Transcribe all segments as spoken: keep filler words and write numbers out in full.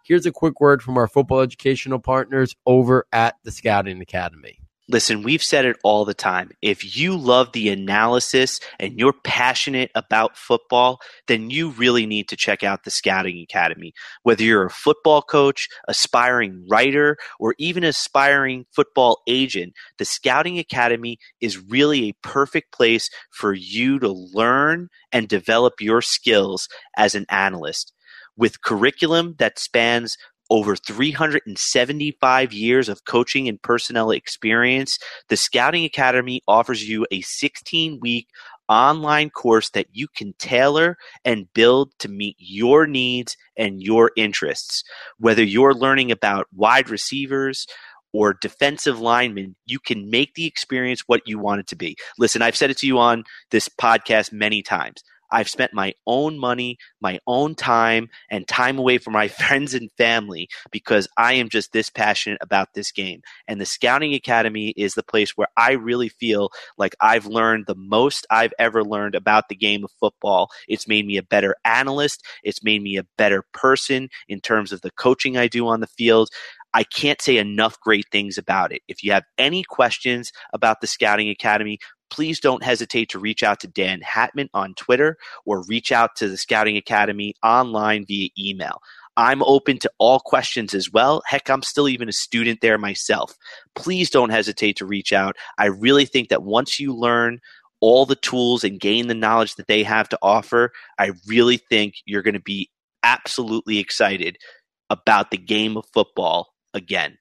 here's a quick word from our football educational partners over at the Scouting Academy. Listen, we've said it all the time. If you love the analysis and you're passionate about football, then you really need to check out the Scouting Academy. Whether you're a football coach, aspiring writer, or even aspiring football agent, the Scouting Academy is really a perfect place for you to learn and develop your skills as an analyst. With curriculum that spans over three hundred seventy-five years of coaching and personnel experience, the Scouting Academy offers you a sixteen-week online course that you can tailor and build to meet your needs and your interests. Whether you're learning about wide receivers or defensive linemen, you can make the experience what you want it to be. Listen, I've said it to you on this podcast many times. I've spent my own money, my own time, and time away from my friends and family because I am just this passionate about this game. And the Scouting Academy is the place where I really feel like I've learned the most I've ever learned about the game of football. It's made me a better analyst. It's made me a better person in terms of the coaching I do on the field. I can't say enough great things about it. If you have any questions about the Scouting Academy, please don't hesitate to reach out to Dan Hatman on Twitter or reach out to the Scouting Academy online via email. I'm open to all questions as well. Heck, I'm still even a student there myself. Please don't hesitate to reach out. I really think that once you learn all the tools and gain the knowledge that they have to offer, I really think you're going to be absolutely excited about the game of football again.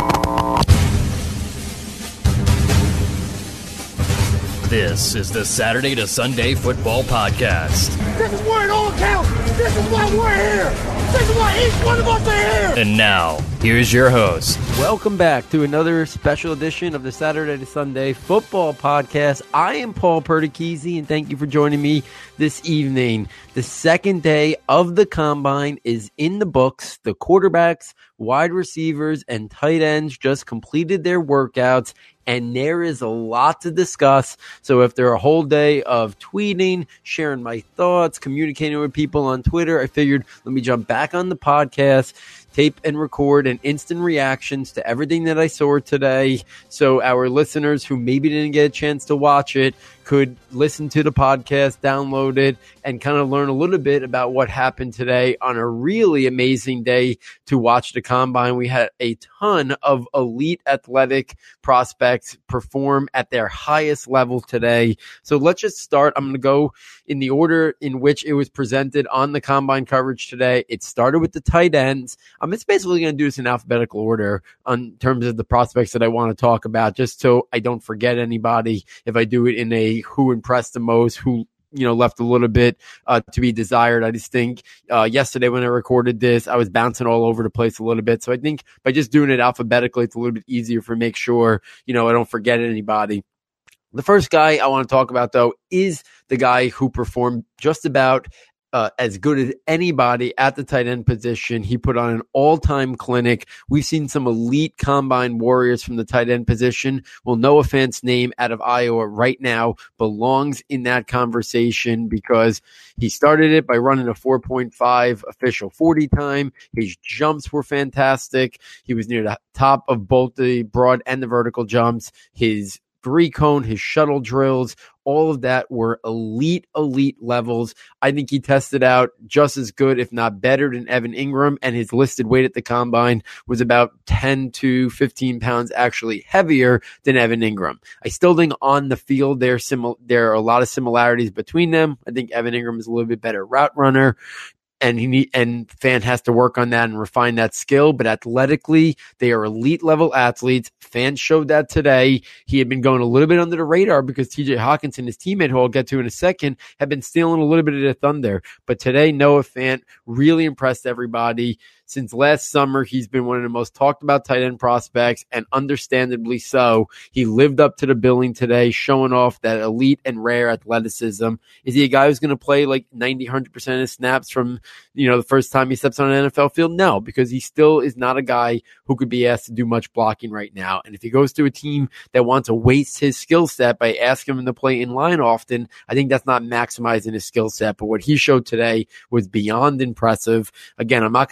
This is the Saturday to Sunday Football Podcast. This is where it all counts. This is why we're here. This is why each one of us are here. And now, here's your host. Welcome back to another special edition of the Saturday to Sunday Football Podcast. I am Paul Perticchese, and thank you for joining me this evening. The second day of the Combine is in the books. The quarterbacks, wide receivers, and tight ends just completed their workouts, and there is a lot to discuss. So after a whole day of tweeting, sharing my thoughts, communicating with people on Twitter, I figured let me jump back on the podcast, tape and record an instant reactions to everything that I saw today. So our listeners who maybe didn't get a chance to watch it could listen to the podcast, download it, and kind of learn a little bit about what happened today on a really amazing day to watch the Combine. We had a ton of elite athletic prospects perform at their highest level today. So let's just start. I'm going to go in the order in which it was presented on the Combine coverage today. It started with the tight ends. I'm just basically going to do this in alphabetical order on terms of the prospects that I want to talk about, just so I don't forget anybody if I do it in a who impressed the most, who you know, left a little bit uh, to be desired. I just think uh, yesterday when I recorded this, I was bouncing all over the place a little bit. So I think by just doing it alphabetically, it's a little bit easier for make sure, you know, I don't forget anybody. The first guy I want to talk about, though, is the guy who performed just about Uh, as good as anybody at the tight end position. He put on an all-time clinic. We've seen some elite combine warriors from the tight end position. Well, Noah Fant's name out of Iowa right now belongs in that conversation because he started it by running a four point five official forty time. His jumps were fantastic. He was near the top of both the broad and the vertical jumps. His three cone, his shuttle drills, all of that were elite, elite levels. I think he tested out just as good, if not better, than Evan Ingram, and his listed weight at the Combine was about ten to fifteen pounds actually heavier than Evan Ingram. I still think on the field there, simil- there are a lot of similarities between them. I think Evan Ingram is a little bit better route runner. And he need, and Fant has to work on that and refine that skill. But athletically, they are elite level athletes. Fant showed that today. He had been going a little bit under the radar because T J Hawkinson, his teammate, who I'll get to in a second, had been stealing a little bit of the thunder. But today, Noah Fant really impressed everybody. Since last summer, he's been one of the most talked about tight end prospects, and understandably so. He lived up to the billing today, showing off that elite and rare athleticism. Is he a guy who's going to play like ninety, one hundred percent of his snaps from, you know, the first time he steps on an N F L field? No, because he still is not a guy who could be asked to do much blocking right now. And if he goes to a team that wants to waste his skill set by asking him to play in line often, I think that's not maximizing his skill set. But what he showed today was beyond impressive. Again, I'm not going to read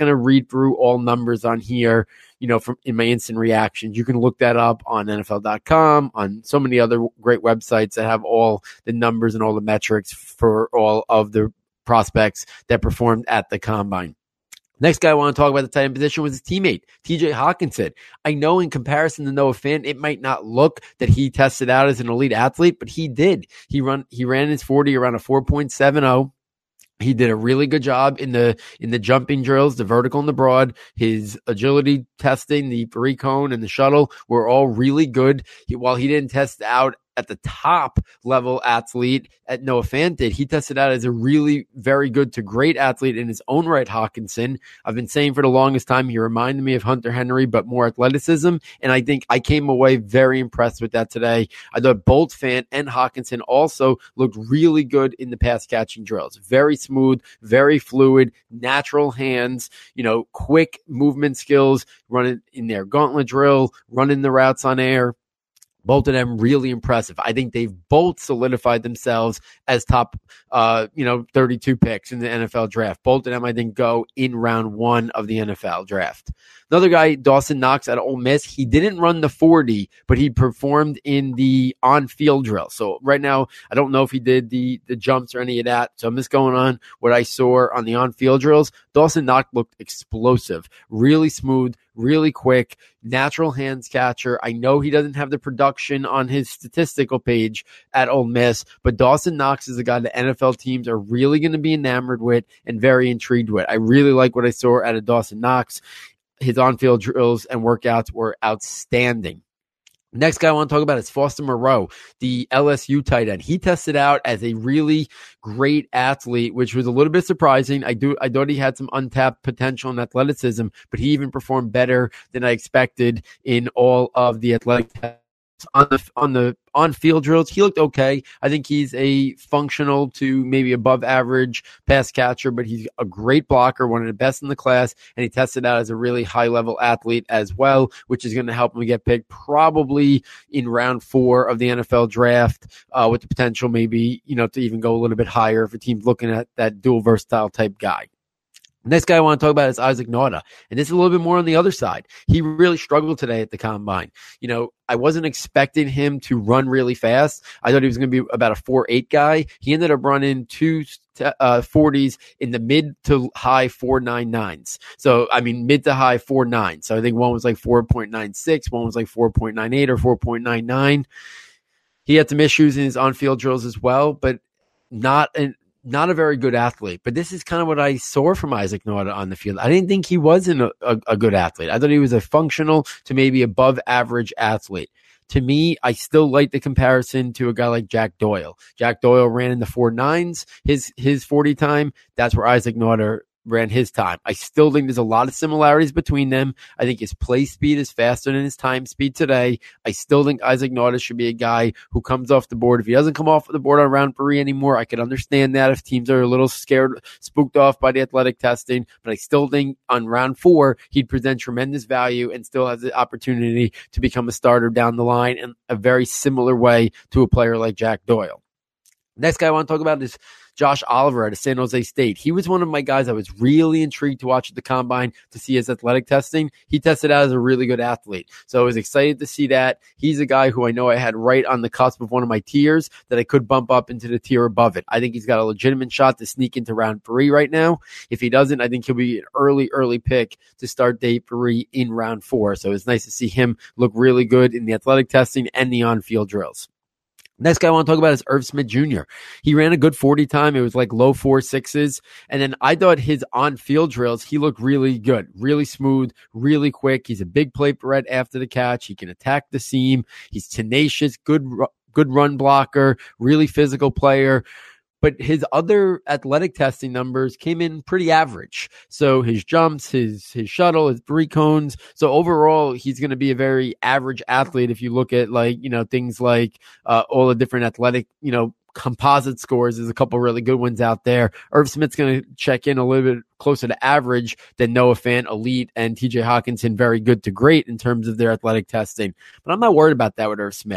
read through all numbers on here, you know, from in my instant reactions. You can look that up on N F L dot com, on so many other great websites that have all the numbers and all the metrics for all of the prospects that performed at the Combine. Next guy I want to talk about the tight end position was his teammate, T J Hockenson. I know in comparison to Noah Fant, it might not look that he tested out as an elite athlete, but he did. He run he ran his forty around a four point seven oh. He did a really good job in the in the jumping drills, the vertical and the broad. His agility testing, the three cone and the shuttle were all really good. He, while he didn't test out at the top level athlete at Noah Fant did, he tested out as a really very good to great athlete in his own right, Hockenson. I've been saying for the longest time, he reminded me of Hunter Henry, but more athleticism. And I think I came away very impressed with that today. I thought both Fant and Hockenson also looked really good in the pass catching drills. Very smooth, very fluid, natural hands, you know, quick movement skills, running in their gauntlet drill, running the routes on air. Both of them really impressive. I think they've both solidified themselves as top, uh, you know, thirty-two picks in the N F L draft. Both of them, I think, go in round one of the N F L draft. Another guy, Dawson Knox at Ole Miss, he didn't run the forty, but he performed in the on-field drill. So right now, I don't know if he did the the jumps or any of that. So I'm just going on what I saw on the on-field drills. Dawson Knox looked explosive, really smooth, really quick, natural hands catcher. I know he doesn't have the production on his statistical page at Ole Miss, but Dawson Knox is a guy that N F L teams are really going to be enamored with and very intrigued with. I really like what I saw out of Dawson Knox. His on-field drills and workouts were outstanding. Next guy I want to talk about is Foster Moreau, the L S U tight end. He tested out as a really great athlete, which was a little bit surprising. I do, I thought he had some untapped potential and athleticism, but he even performed better than I expected in all of the athletic tests. On the on the on field drills, he looked okay. I think he's a functional to maybe above average pass catcher, but he's a great blocker, one of the best in the class, and he tested out as a really high level athlete as well, which is going to help him get picked probably in round four of the N F L draft, uh, with the potential maybe, you know, to even go a little bit higher if a team's looking at that dual versatile type guy. Next guy I want to talk about is Isaac Nauta, and this is a little bit more on the other side. He really struggled today at the Combine. You know, I wasn't expecting him to run really fast. I thought he was going to be about a four eight guy. He ended up running two uh, forties in the mid to high four ninety-nines. So, I mean, mid to high four nine. So I think one was like four point nine six, one was like four point nine eight or four point nine nine. He had some issues in his on-field drills as well, but not an Not a very good athlete, but this is kind of what I saw from Isaac Nauta on the field. I didn't think he wasn't a, a, a good athlete. I thought he was a functional to maybe above average athlete. To me, I still like the comparison to a guy like Jack Doyle. Jack Doyle ran in the four nines, his his forty time. That's where Isaac Nauta ran his time. I still think there's a lot of similarities between them. I think his play speed is faster than his time speed today. I still think Isaac Nauta should be a guy who comes off the board. If he doesn't come off the board on round three anymore, I could understand that if teams are a little scared, spooked off by the athletic testing. But I still think on round four, he'd present tremendous value and still has the opportunity to become a starter down the line in a very similar way to a player like Jack Doyle. Next guy I want to talk about is Josh Oliver at San Jose State. He was one of my guys I was really intrigued to watch at the Combine to see his athletic testing. He tested out as a really good athlete. So I was excited to see that. He's a guy who I know I had right on the cusp of one of my tiers that I could bump up into the tier above it. I think he's got a legitimate shot to sneak into round three right now. If he doesn't, I think he'll be an early, early pick to start day three in round four. So it's nice to see him look really good in the athletic testing and the on-field drills. Next guy I want to talk about is Irv Smith Junior He ran a good forty time. It was like low four sixes. And then I thought his on-field drills, he looked really good, really smooth, really quick. He's a big play threat after the catch. He can attack the seam. He's tenacious, good, good run blocker, really physical player. But his other athletic testing numbers came in pretty average. So his jumps, his his shuttle, his three cones. So overall, he's going to be a very average athlete if you look at like, you know, things like uh, all the different athletic, you know, composite scores. There's a couple really good ones out there. Irv Smith's going to check in a little bit closer to average than Noah Fant, elite, and T J Hockenson, very good to great in terms of their athletic testing. But I'm not worried about that with Irv Smith.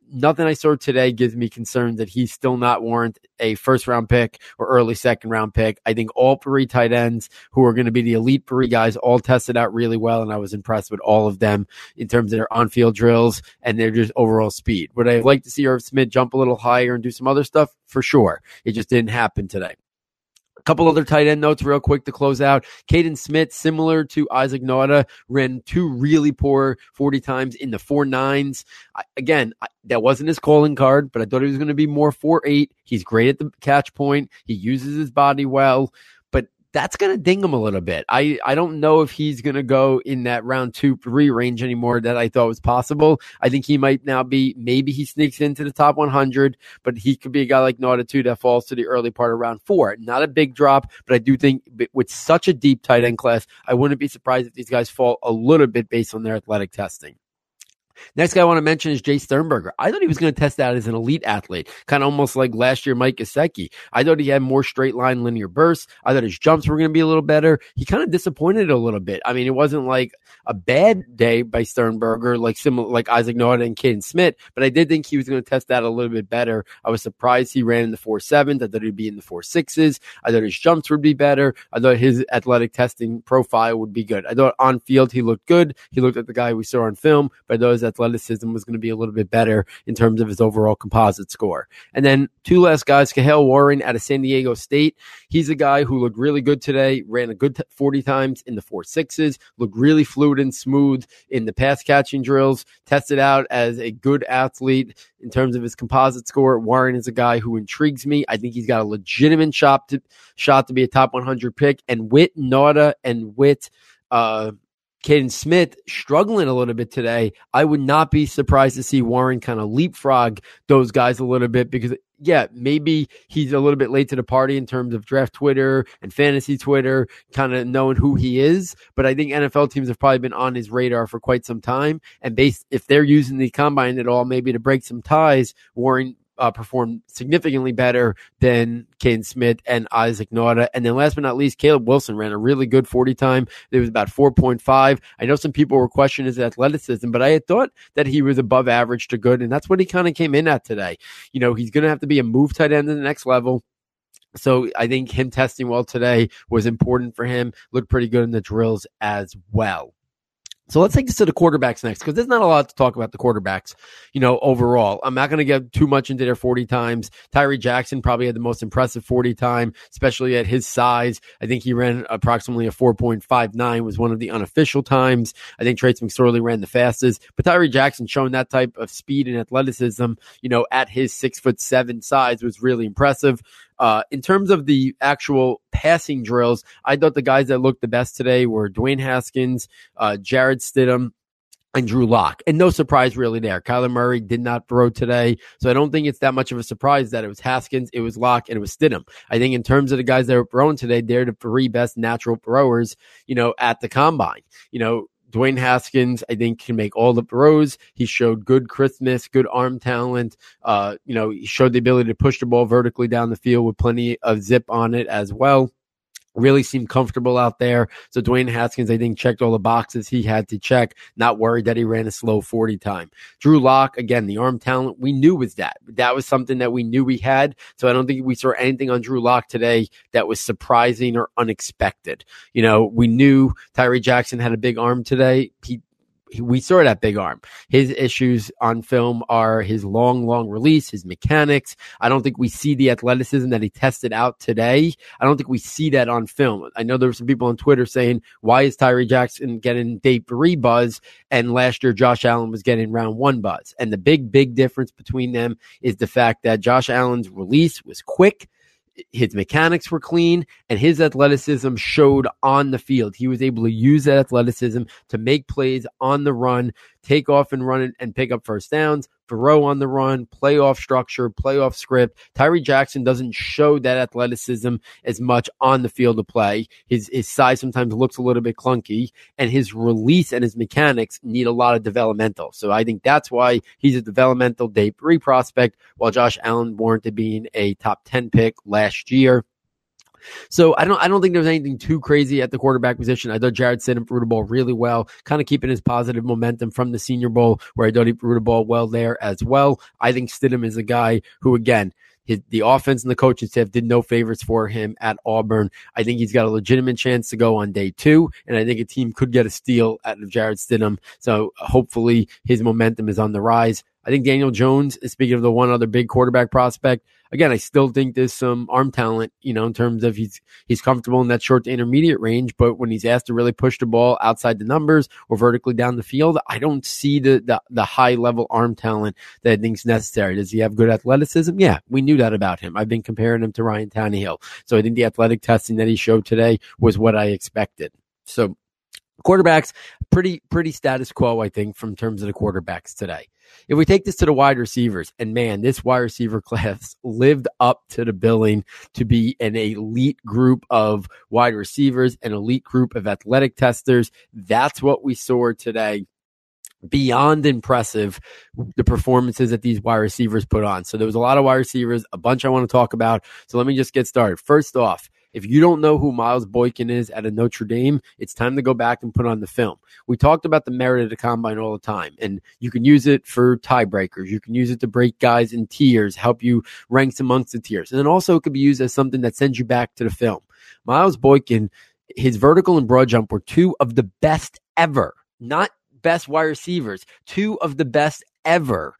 nothing I saw today gives me concern that he's still not warrant a first round pick or early second round pick. I think all three tight ends who are going to be the elite three guys all tested out really well, and I was impressed with all of them in terms of their on-field drills and their just overall speed. Would I like to see Irv Smith jump a little higher and do some other stuff? For sure. It just didn't happen today. Couple other tight end notes real quick to close out. Caden Smith, similar to Isaac Nauta, ran two really poor forty times in the four nines. I, again, I, that wasn't his calling card, but I thought he was going to be more four eight. He's great at the catch point. He uses his body well, but that's going to ding him a little bit. I, I don't know if he's going to go in that round two, three range anymore that I thought was possible. I think he might now be, maybe he sneaks into the top one hundred, but he could be a guy like Nauta too that falls to the early part of round four. Not a big drop, but I do think with such a deep tight end class, I wouldn't be surprised if these guys fall a little bit based on their athletic testing. Next guy I want to mention is Jay Sternberger. I thought he was going to test out as an elite athlete, kind of almost like last year Mike Gesicki. I thought he had more straight line linear bursts. I thought his jumps were going to be a little better. He kind of disappointed a little bit. I mean, it wasn't like a bad day by Sternberger, like similar like Isaac Nauta and Caden Smith, but I did think he was going to test that a little bit better. I was surprised he ran in the four sevens. I thought he'd be in the four sixes. I thought his jumps would be better. I thought his athletic testing profile would be good. I thought on field he looked good. He looked like the guy we saw on film, but I thought his athleticism was going to be a little bit better in terms of his overall composite score. And then two last guys, Kahale Warren out of San Diego State. He's a guy who looked really good today, ran a good forty times in the four sixes, looked really fluid and smooth in the pass catching drills, tested out as a good athlete in terms of his composite score. Warren is a guy who intrigues me. I think he's got a legitimate shot to, shot to be a top one hundred pick. And with Nauta and with uh, Caden Smith struggling a little bit today, I would not be surprised to see Warren kind of leapfrog those guys a little bit because, yeah, maybe he's a little bit late to the party in terms of draft Twitter and fantasy Twitter, kind of knowing who he is. But I think N F L teams have probably been on his radar for quite some time. And based, if they're using the combine at all, maybe to break some ties, Warren Uh, performed significantly better than Caden Smith and Isaac Nauta. And then last but not least, Caleb Wilson ran a really good forty time. It was about four point five. I know some people were questioning his athleticism, but I had thought that he was above average to good, and that's what he kind of came in at today. You know, he's going to have to be a move tight end to the next level. So I think him testing well today was important for him. Looked pretty good in the drills as well. So let's take this to the quarterbacks next, because there's not a lot to talk about the quarterbacks, you know, overall. I'm not going to get too much into their forty times. Tyree Jackson probably had the most impressive forty time, especially at his size. I think he ran approximately a four point five nine, was one of the unofficial times. I think Trace McSorley ran the fastest, but Tyree Jackson showing that type of speed and athleticism, you know, at his six foot seven size was really impressive. Uh, in terms of the actual passing drills, I thought the guys that looked the best today were Dwayne Haskins, uh, Jared Stidham, and Drew Lock. And no surprise really there. Kyler Murray did not throw today, so I don't think it's that much of a surprise that it was Haskins, it was Lock, and it was Stidham. I think in terms of the guys that were throwing today, they're the three best natural throwers, you know, at the combine. You know, Dwayne Haskins, I think, can make all the throws. He showed good crispness, good arm talent. Uh, you know, he showed the ability to push the ball vertically down the field with plenty of zip on it as well. Really seemed comfortable out there. So Dwayne Haskins, I think, checked all the boxes he had to check. Not worried that he ran a slow forty time. Drew Lock, again, the arm talent we knew was that. That was something that we knew we had. So I don't think we saw anything on Drew Lock today that was surprising or unexpected. You know, we knew Tyree Jackson had a big arm today. He We saw that big arm. His issues on film are his long, long release, his mechanics. I don't think we see the athleticism that he tested out today. I don't think we see that on film. I know there were some people on Twitter saying, why is Tyree Jackson getting day three buzz and last year Josh Allen was getting round one buzz? And the big, big difference between them is the fact that Josh Allen's release was quick. His mechanics were clean, and his athleticism showed on the field. He was able to use that athleticism to make plays on the run, take off and run it and pick up first downs, throw on the run, playoff structure, playoff script. Tyree Jackson doesn't show that athleticism as much on the field of play. His, his size sometimes looks a little bit clunky, and his release and his mechanics need a lot of developmental. So I think that's why he's a developmental day three prospect, while Josh Allen warranted being a top ten pick last year. So I don't I don't think there's anything too crazy at the quarterback position. I thought Jarrett Stidham threw the ball really well, kind of keeping his positive momentum from the Senior Bowl, where I thought he threw the ball well there as well. I think Stidham is a guy who, again, his, the offense and the coaching staff did no favors for him at Auburn. I think he's got a legitimate chance to go on day two, and I think a team could get a steal out of Jarrett Stidham. So hopefully his momentum is on the rise. I think Daniel Jones, speaking of the one other big quarterback prospect, again, I still think there's some arm talent, you know, in terms of he's he's comfortable in that short to intermediate range, but when he's asked to really push the ball outside the numbers or vertically down the field, I don't see the the, the high level arm talent that I think is necessary. Does he have good athleticism? Yeah, we knew that about him. I've been comparing him to Ryan Tannehill. So I think the athletic testing that he showed today was what I expected. So quarterbacks, pretty pretty status quo, I think, from terms of the quarterbacks today. If we take this to the wide receivers, and man, this wide receiver class lived up to the billing to be an elite group of wide receivers, an elite group of athletic testers. That's what we saw today. Beyond impressive, the performances that these wide receivers put on. So there was a lot of wide receivers, a bunch I want to talk about. So let me just get started. First off, if you don't know who Miles Boykin is at a Notre Dame, it's time to go back and put on the film. We talked about the merit of the combine all the time, and you can use it for tiebreakers. You can use it to break guys in tiers, help you rank amongst the tiers. And then also it could be used as something that sends you back to the film. Miles Boykin, his vertical and broad jump were two of the best ever, not best wide receivers, two of the best ever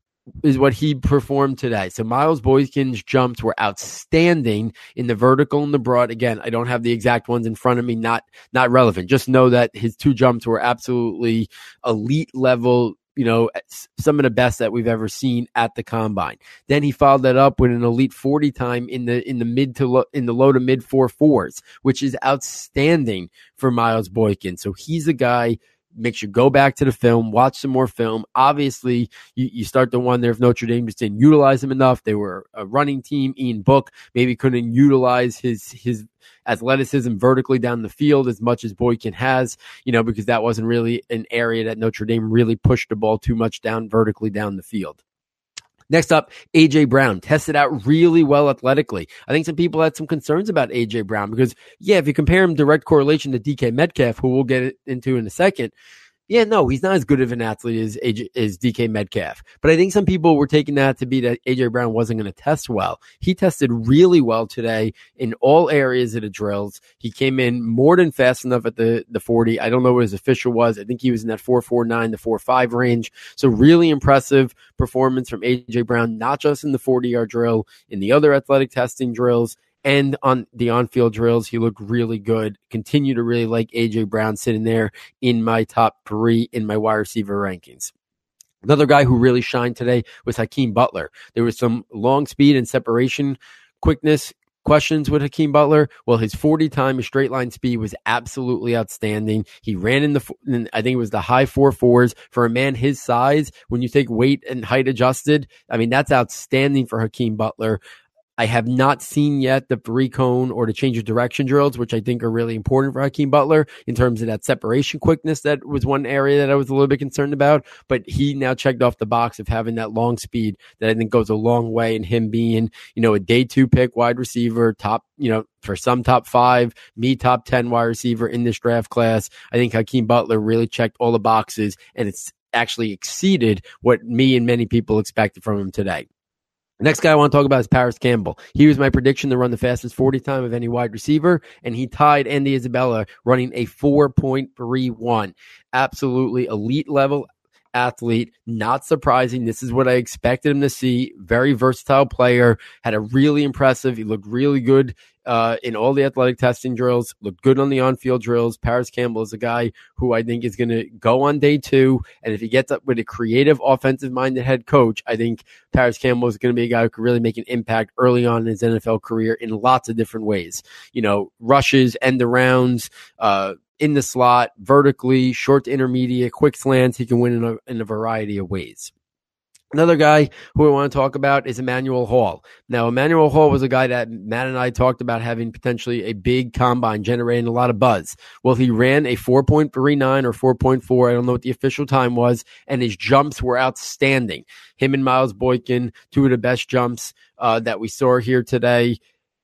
is what he performed today. So Miles Boykin's jumps were outstanding in the vertical and the broad. Again, I don't have the exact ones in front of me, not not relevant. Just know that his two jumps were absolutely elite level, you know, some of the best that we've ever seen at the combine. Then he followed that up with an elite forty time in the in the mid to low, in the low to mid four fours, which is outstanding for Miles Boykin. So he's a guy. Makes you go back to the film, watch some more film. Obviously, you, you start to wonder if Notre Dame just didn't utilize him enough. They were a running team. Ian Book maybe couldn't utilize his his athleticism vertically down the field as much as Boykin has, you know, because that wasn't really an area that Notre Dame really pushed the ball too much down vertically down the field. Next up, A J. Brown tested out really well athletically. I think some people had some concerns about A J. Brown because, yeah, if you compare him direct correlation to D K Metcalf, who we'll get into in a second, yeah, no, he's not as good of an athlete as A J, as D K Metcalf. But I think some people were taking that to be that A J. Brown wasn't going to test well. He tested really well today in all areas of the drills. He came in more than fast enough at the, the forty. I don't know what his official was. I think he was in that four four nine to four five range. So really impressive performance from A J. Brown, not just in the forty-yard drill, in the other athletic testing drills. And on the on-field drills, he looked really good. Continue to really like A J. Brown sitting there in my top three in my wide receiver rankings. Another guy who really shined today was Hakeem Butler. There was some long speed and separation quickness questions with Hakeem Butler. Well, his forty time, his straight line speed was absolutely outstanding. He ran in the, in, I think it was the high four fours for a man his size. When you take weight and height adjusted, I mean, that's outstanding for Hakeem Butler. I have not seen yet the three cone or the change of direction drills, which I think are really important for Hakeem Butler in terms of that separation quickness. That was one area that I was a little bit concerned about, but he now checked off the box of having that long speed that I think goes a long way in him being, you know, a day two pick wide receiver, top, you know, for some top five, me top ten wide receiver in this draft class. I think Hakeem Butler really checked all the boxes, and it's actually exceeded what me and many people expected from him today. The next guy I want to talk about is Paris Campbell. He was my prediction to run the fastest forty time of any wide receiver, and he tied Andy Isabella running a four point three one. Absolutely elite level athlete. Not surprising. This is what I expected him to see. Very versatile player. Had a really impressive. He looked really good uh, in all the athletic testing drills. Looked good on the on-field drills. Paris Campbell is a guy who I think is going to go on day two. And if he gets up with a creative, offensive-minded head coach, I think Paris Campbell is going to be a guy who could really make an impact early on in his N F L career in lots of different ways. You know, rushes, end arounds, uh, in the slot, vertically, short to intermediate, quick slants. He can win in a, in a variety of ways. Another guy who I want to talk about is Emmanuel Hall. Now, Emmanuel Hall was a guy that Matt and I talked about having potentially a big combine, generating a lot of buzz. Well, he ran a four point three nine or four point four. I don't know what the official time was, and his jumps were outstanding. Him and Miles Boykin, two of the best jumps uh, that we saw here today.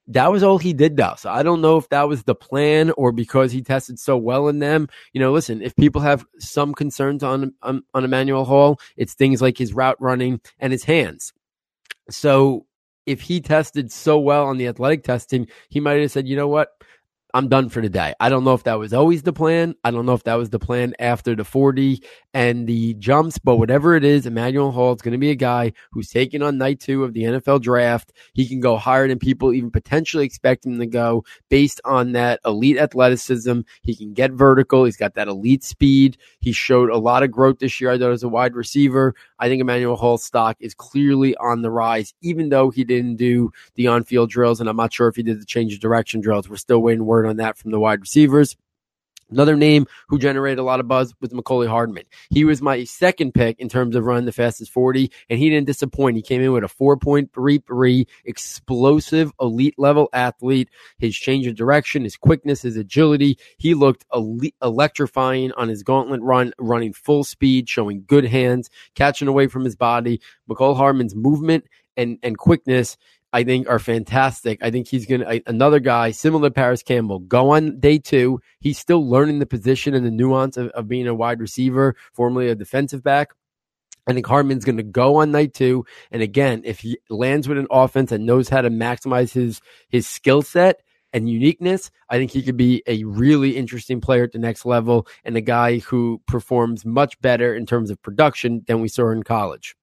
that was all he did, though. So I don't know if that was the plan or because he tested so well in them. You know, listen, if people have some concerns on, on, on Emmanuel Hall, it's things like his route running and his hands. So if he tested so well on the athletic testing, he might have said, you know what? I'm done for the day. I don't know if that was always the plan. I don't know if that was the plan after the forty and the jumps, but whatever it is, Emmanuel Hall is going to be a guy who's taken on night two of the N F L draft. He can go higher than people even potentially expect him to go based on that elite athleticism. He can get vertical. He's got that elite speed. He showed a lot of growth this year, I thought, as a wide receiver. I think Emmanuel Hall's stock is clearly on the rise, even though he didn't do the on-field drills, and I'm not sure if he did the change of direction drills. We're still waiting word on that from the wide receivers. Another name who generated a lot of buzz was Mecole Hardman. He was my second pick in terms of running the fastest forty, and he didn't disappoint. He came in with a four point three three, explosive, elite-level athlete. His change of direction, his quickness, his agility, he looked elite, electrifying on his gauntlet run, running full speed, showing good hands, catching away from his body. Mecole Hardman's movement and, and quickness, I think, are fantastic. I think he's going to, another guy similar to Paris Campbell, go on day two. He's still learning the position and the nuance of, of being a wide receiver, formerly a defensive back. I think Hardman's going to go on night two. And again, if he lands with an offense that knows how to maximize his, his skill set and uniqueness, I think he could be a really interesting player at the next level and a guy who performs much better in terms of production than we saw in college.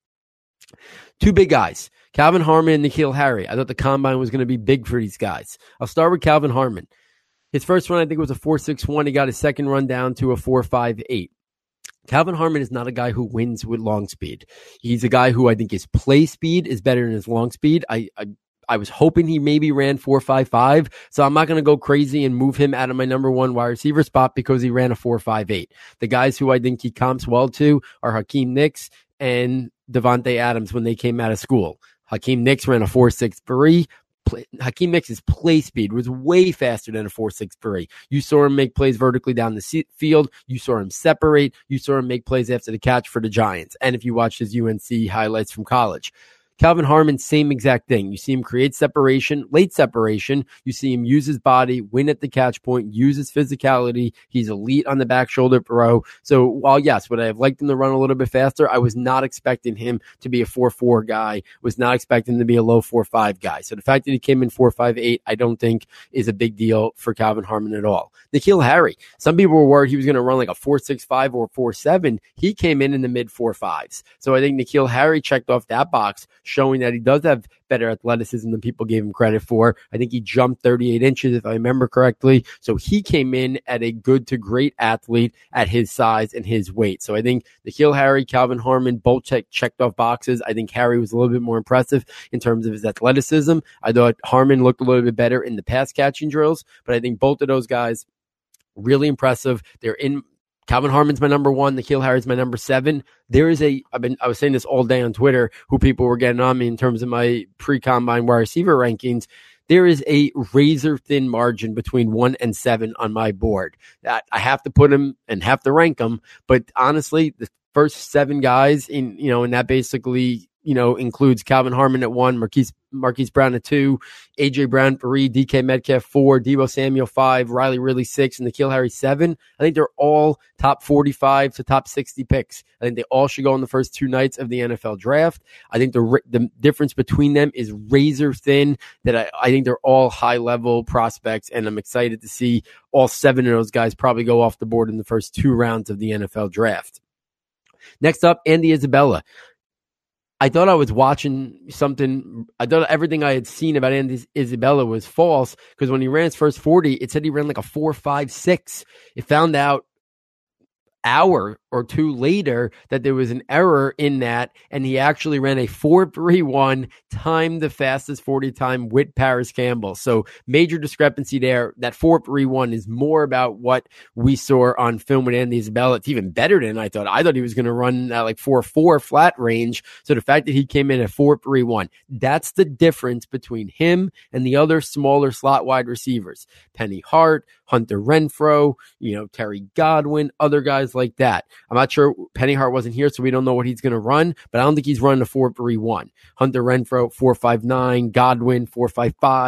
Two big guys, Calvin Harmon and N'Keal Harry. I thought the combine was going to be big for these guys. I'll start with Calvin Harmon. His first run, I think, was a four six one. He got his second run down to a four five eight. Calvin Harmon is not a guy who wins with long speed. He's a guy who I think his play speed is better than his long speed. I, I I was hoping he maybe ran four five five, so I'm not going to go crazy and move him out of my number one wide receiver spot because he ran a four five eight. The guys who I think he comps well to are Hakeem Nicks and Devontae Adams when they came out of school. Hakeem Nicks ran a four six three. Hakeem Nicks' play speed was way faster than a four six three. You saw him make plays vertically down the field. You saw him separate. You saw him make plays after the catch for the Giants. And if you watched his U N C highlights from college. Calvin Harmon, same exact thing. You see him create separation, late separation. You see him use his body, win at the catch point, use his physicality. He's elite on the back shoulder throw. So while, yes, would I have liked him to run a little bit faster, I was not expecting him to be a four four guy, was not expecting him to be a low four five guy. So the fact that he came in four five eight, I don't think is a big deal for Calvin Harmon at all. N'Keal Harry, some people were worried he was going to run like a four six five or four seven. He came in in the mid four fives. So I think N'Keal Harry checked off that box, showing that he does have better athleticism than people gave him credit for. I think he jumped thirty-eight inches, if I remember correctly. So he came in at a good to great athlete at his size and his weight. So I think N'Keal Harry, Calvin Harmon, both check, checked off boxes. I think Harry was a little bit more impressive in terms of his athleticism. I thought Harmon looked a little bit better in the pass catching drills, but I think both of those guys really impressive. They're in. Calvin Harmon's my number one. N'Keal Harry's my number seven. There is a, I've been, I was saying this all day on Twitter, who people were getting on me in terms of my pre-combine wide receiver rankings. There is a razor thin margin between one and seven on my board. That I have to put them and have to rank them. But honestly, the first seven guys in, you know, and that basically, you know, includes Calvin Harmon at one, Marquise, Marquise Brown at two, A J Brown three, D K Metcalf four, Deebo Samuel five, Riley Ridley six, and N'Keal Harry seven. I think they're all top forty-five to top sixty picks. I think they all should go in the first two nights of the N F L draft. I think the the difference between them is razor thin, that I, I think they're all high level prospects, and I'm excited to see all seven of those guys probably go off the board in the first two rounds of the N F L draft. Next up, Andy Isabella. I thought I was watching something. I thought everything I had seen about Andy Isabella was false, because when he ran his first forty, it said he ran like a four five six. It found out hour or two later that there was an error in that, and he actually ran a four three one, timed the fastest forty time with Paris Campbell. So major discrepancy there. That four three one is more about what we saw on film with Andy Isabella. It's even better than I thought. I thought he was going to run at like four four flat range. So the fact that he came in at four three one, that's the difference between him and the other smaller slot wide receivers. Penny Hart, Hunter Renfrow, you know, Terry Godwin, other guys like that. I'm not sure. Penny Hart wasn't here, so we don't know what he's going to run, but I don't think he's running a four three one. Hunter Renfrow, four five nine, Godwin, four five five.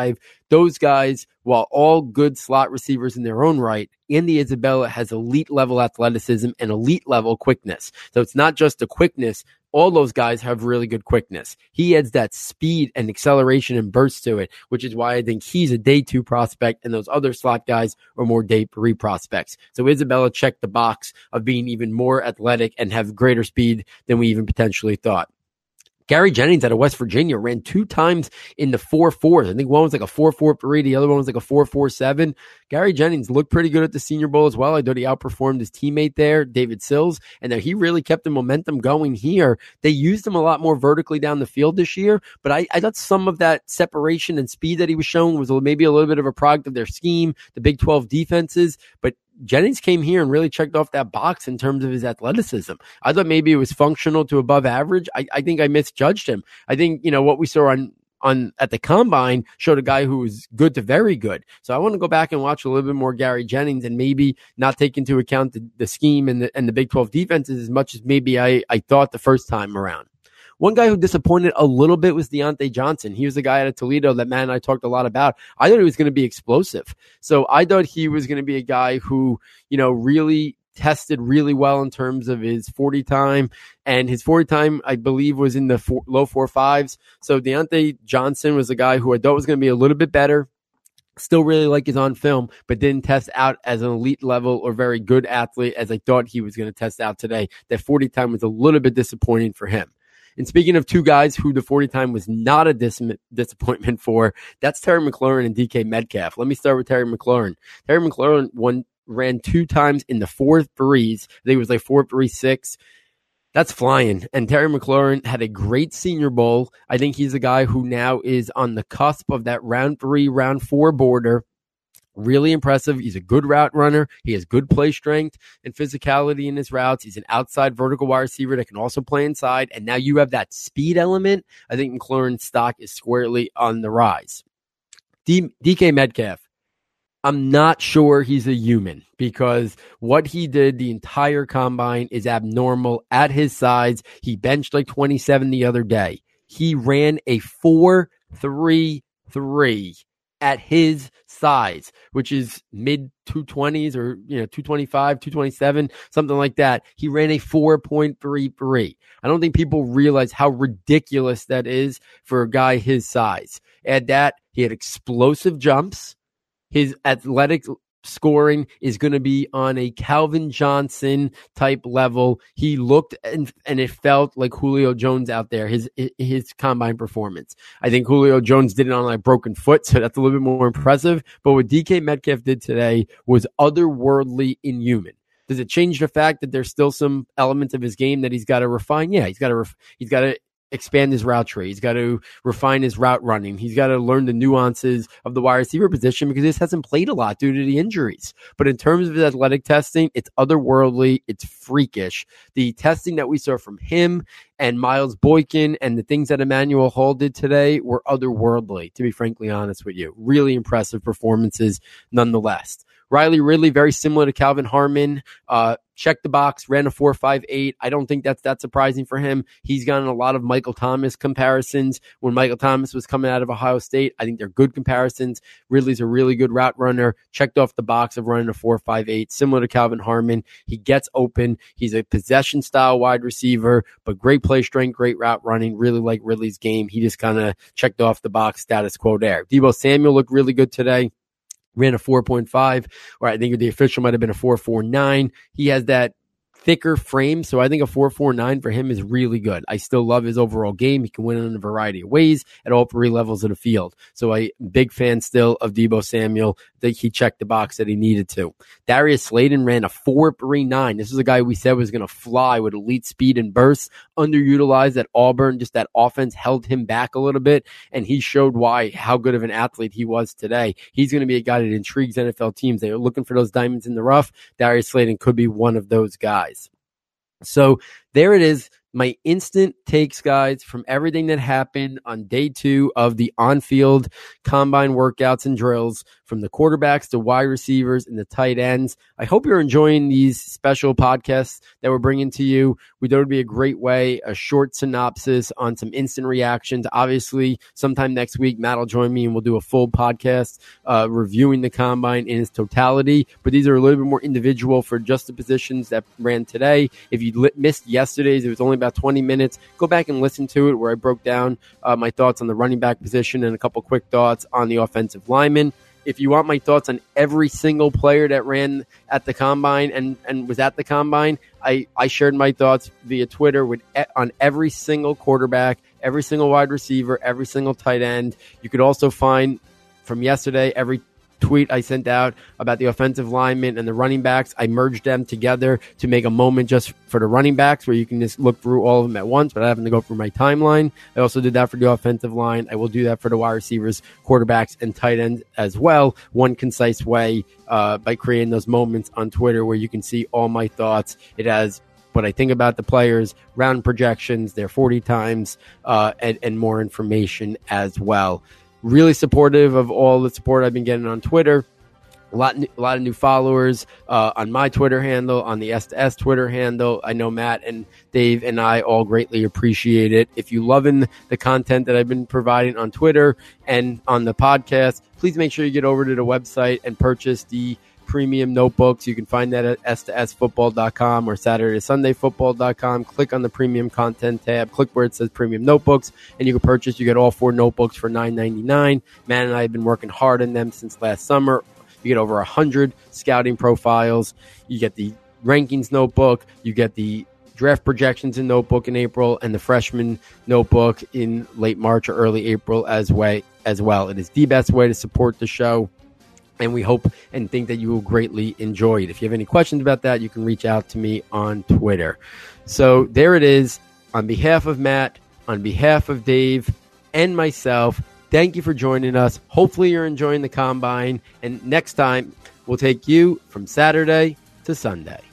those guys, while all good slot receivers in their own right, Andy Isabella has elite level athleticism and elite level quickness. So it's not just the quickness. All those guys have really good quickness. He adds that speed and acceleration and burst to it, which is why I think he's a day two prospect and those other slot guys are more day three prospects. So Isabella checked the box of being even more athletic and have greater speed than we even potentially thought. Gary Jennings out of West Virginia ran two times in the four fours. I think one was like a four four three. The other one was like a four four seven. Gary Jennings looked pretty good at the Senior Bowl as well. I thought he outperformed his teammate there, David Sills, and that he really kept the momentum going here. They used him a lot more vertically down the field this year, but I, I thought some of that separation and speed that he was showing was maybe a little bit of a product of their scheme, the Big twelve defenses, but Jennings came here and really checked off that box in terms of his athleticism. I thought maybe it was functional to above average. I, I think I misjudged him. I think, you know, what we saw on, on at the combine showed a guy who was good to very good. So I want to go back and watch a little bit more Gary Jennings and maybe not take into account the, the scheme and the, and the Big twelve defenses as much as maybe I, I thought the first time around. One guy who disappointed a little bit was Deontay Johnson. He was the guy out of Toledo that Matt and I talked a lot about. I thought he was going to be explosive. So I thought he was going to be a guy who, you know, really tested really well in terms of his forty time. And his forty time, I believe, was in the four, low four fives. So Deontay Johnson was a guy who I thought was going to be a little bit better. Still really like his on film, but didn't test out as an elite level or very good athlete as I thought he was going to test out today. That forty time was a little bit disappointing for him. And speaking of two guys who the forty time was not a dis- disappointment for, that's Terry McLaurin and D K Metcalf. Let me start with Terry McLaurin. Terry McLaurin won, ran two times in the four threes. I think it was like four three six. That's flying. And Terry McLaurin had a great Senior Bowl. I think he's a guy who now is on the cusp of that round three, round four border. Really impressive. He's a good route runner. He has good play strength and physicality in his routes. He's an outside vertical wide receiver that can also play inside. And now you have that speed element. I think McLaurin's stock is squarely on the rise. D- DK Metcalf. I'm not sure he's a human because what he did the entire combine is abnormal at his size. He benched like twenty-seven the other day. He ran a four three three. At his size, which is mid two twenties or, you know, two twenty-five, two twenty-seven, something like that. He ran a four point three three. I don't think people realize how ridiculous that is for a guy his size. Add that, he had explosive jumps. His athletic scoring is going to be on a Calvin Johnson type level. He looked and, and it felt like Julio Jones out there, his his combine performance. I think Julio Jones did it on a broken foot, so that's a little bit more impressive. But what D K Metcalf did today was otherworldly inhuman. Does it change the fact that there's still some elements of his game that he's got to refine? Yeah, he's got to ref- he's got to expand his route tree. He's got to refine his route running. He's got to learn the nuances of the wide receiver position because this hasn't played a lot due to the injuries. But in terms of his athletic testing, it's otherworldly. It's freakish. The testing that we saw from him and Miles Boykin and the things that Emmanuel Hall did today were otherworldly, to be frankly honest with you. Really impressive performances nonetheless. Riley Ridley, very similar to Calvin Harmon, uh, checked the box, ran a four five eight. I don't think that's that surprising for him. He's gotten a lot of Michael Thomas comparisons. When Michael Thomas was coming out of Ohio State, I think they're good comparisons. Ridley's a really good route runner, checked off the box of running a four five eight, similar to Calvin Harmon. He gets open. He's a possession-style wide receiver, but great play strength, great route running. Really like Ridley's game. He just kind of checked off the box, status quo there. Deebo Samuel looked really good today. Ran a four point five, or I think the official might have been a four four nine. He has that thicker frame, so I think a four four nine for him is really good. I still love his overall game. He can win in a variety of ways at all three levels of the field. So I'm a big fan still of Deebo Samuel. I think he checked the box that he needed to. Darius Slayton ran a four three nine. This is a guy we said was going to fly with elite speed and bursts. Underutilized at Auburn. Just that offense held him back a little bit, and he showed why, how good of an athlete he was today. He's going to be a guy that intrigues N F L teams. They are looking for those diamonds in the rough. Darius Slayton could be one of those guys. So there it is. My instant takes, guys, from everything that happened on day two of the on-field combine workouts and drills from the quarterbacks to wide receivers and the tight ends. I hope you're enjoying these special podcasts that we're bringing to you. We thought it would be a great way, a short synopsis on some instant reactions. Obviously, sometime next week, Matt will join me and we'll do a full podcast uh, reviewing the combine in its totality. But these are a little bit more individual for just the positions that ran today. If you li- missed yesterday's, it was only about twenty minutes. Go back and listen to it where I broke down uh, my thoughts on the running back position and a couple quick thoughts on the offensive lineman. If you want my thoughts on every single player that ran at the combine and, and was at the combine, I, I shared my thoughts via Twitter with on every single quarterback, every single wide receiver, every single tight end. You could also find from yesterday every tweet I sent out about the offensive linemen and the running backs. I merged them together to make a moment just for the running backs where you can just look through all of them at once, but I having to go through my timeline. I also did that for the offensive line. I will do that for the wide receivers, quarterbacks, and tight ends as well. One concise way uh, by creating those moments on Twitter where you can see all my thoughts. It has what I think about the players, round projections, their forty times, uh, and, and more information as well. Really supportive of all the support I've been getting on Twitter. A lot, a lot of new followers uh, on my Twitter handle, on the S to S Twitter handle. I know Matt and Dave and I all greatly appreciate it. If you loving the content that I've been providing on Twitter and on the podcast, please make sure you get over to the website and purchase the premium notebooks. You can find that at S to S football dot com or Saturday to Sunday football dot com. Click on the premium content tab, click where it says premium notebooks, and you can purchase. You get all four notebooks for nine ninety-nine. Matt and I have been working hard on them since last summer. You get over one hundred scouting profiles. You get the rankings notebook. You get the draft projections in notebook in April and the freshman notebook in late March or early April as way as well. It is the best way to support the show. And we hope and think that you will greatly enjoy it. If you have any questions about that, you can reach out to me on Twitter. So there it is. On behalf of Matt, on behalf of Dave, and myself, thank you for joining us. Hopefully you're enjoying the combine. And next time, we'll take you from Saturday to Sunday.